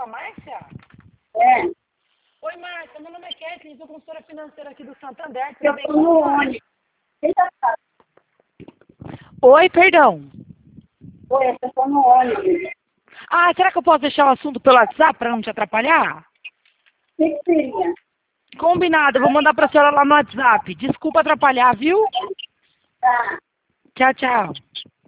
Márcia? É. Oi, Márcia, meu nome é Kathleen, sou consultora financeira aqui do Santander. Eu tô no ônibus. Oi, perdão. Oi, eu tô no ônibus. Ah, será que eu posso deixar o assunto pelo WhatsApp para não te atrapalhar? O que seria? Combinado, eu vou mandar para a senhora lá no WhatsApp. Desculpa atrapalhar, viu? Tá. Tchau, tchau.